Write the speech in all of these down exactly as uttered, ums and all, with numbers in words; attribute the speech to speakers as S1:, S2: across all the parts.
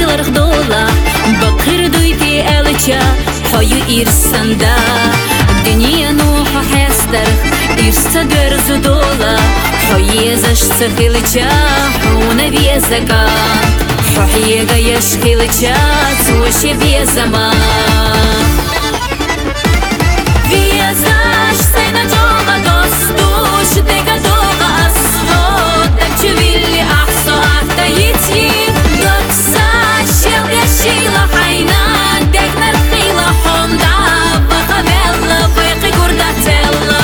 S1: Хилар хдола бакыр дуйти элча хою ирсанда Дүния нуха хестер ирса дөрзу дола Хойезаш цахилча хуна везака Хохиега яшхилча цуше безама Везаш сайна джола достуш дека дога асхо Так чувили ахсо ахта йти Докса шел яшила хайна Дек нархила хонда Бахавелла выйқи гурдателла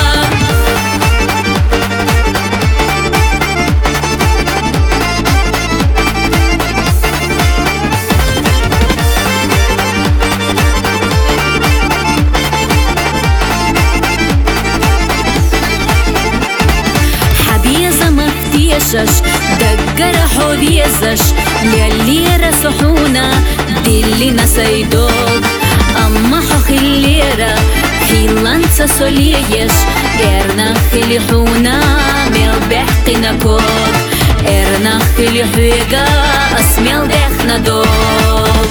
S1: دقر حوذيزش لليرة صحونا دي اللي نسيدوك أما حخ الليرة حيلانسا سوليش إرنا خلي حونا ميل بحقنا كوك إرنا خلي حويقا أسميل دخنا دوك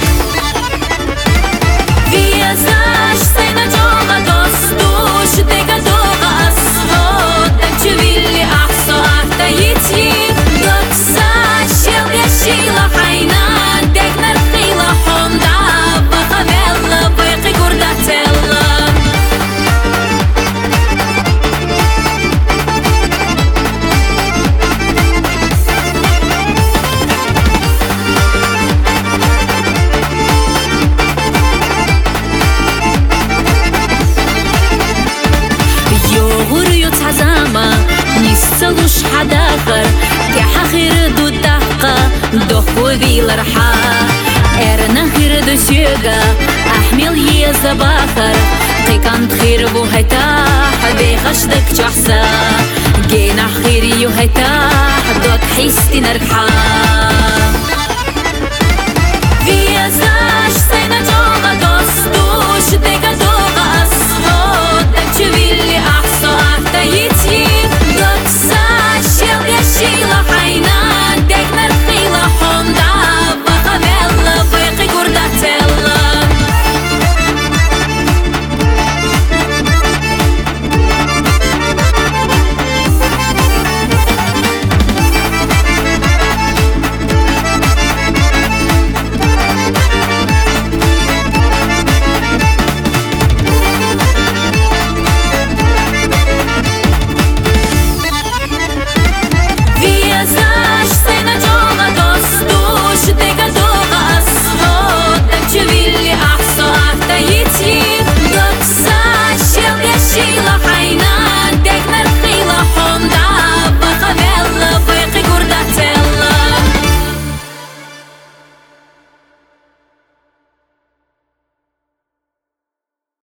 S1: فيزاش سينا جوغا دوستوش ديكا دوغا أسخوت تكتشويلي أحصو أحتا يتي دوكسا شيل يشيلا حينا ديك نرخيلا حوندا بخميلا بيقي قرداتيلا نسلوش حداخر كحخير دو دقة دخو ذي الرحا إرنا خير دو سيغا أحمل يزا باخر قيكان خير بو هيتاح ذي خشدك جحسا جينا خير يو هيتاح دوك حيستي نرحا